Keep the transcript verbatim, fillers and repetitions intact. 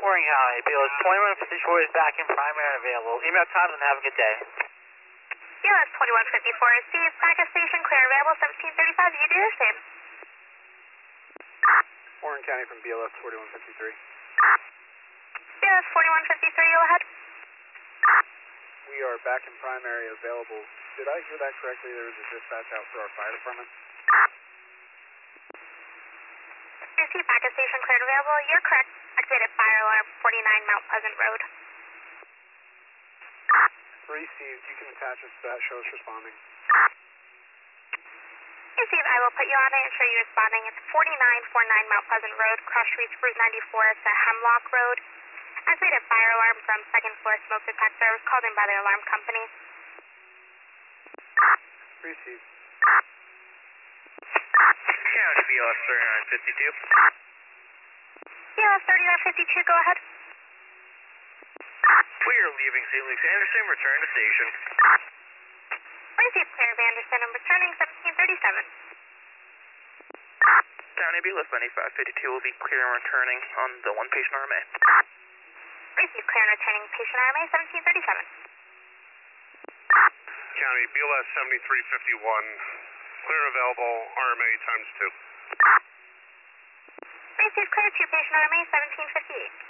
Orange County, B L S twenty-one fifty-four is back in primary and available. Email times and have a good day. B L S twenty-one fifty-four received, backup station clear available seventeen thirty-five, you do the same. Orange County from B L S forty-one fifty-three. B L S forty-one fifty-three, go ahead. We are back in primary available. Did I hear that correctly? There was a dispatch out for our fire department? Received, backup station cleared available, you're correct. Activated fire alarm, forty-nine Mount Pleasant Road. Received, you can attach us to that, show us responding. Received, I will put you on it and show you responding. It's forty-nine forty-nine Mount Pleasant Road, cross streets Route ninety-four to Hemlock Road. Activated fire alarm from second floor smoke detector. Was called in by the alarm company. Received. County B L S thirty-nine fifty-two. B L S thirty-nine fifty-two, go ahead. Clear leaving Saint Luke's Anderson, return to station. Received, clear of Anderson and returning seventeen thirty-seven. County B L S ninety-five fifty-two will be clear and returning on the one patient R M A. Received, clear and returning patient R M A seventeen thirty-seven. County B L S seventy-three fifty-one, clear and available R M A times two. Received, clear two patient R M A seventeen fifty-eight.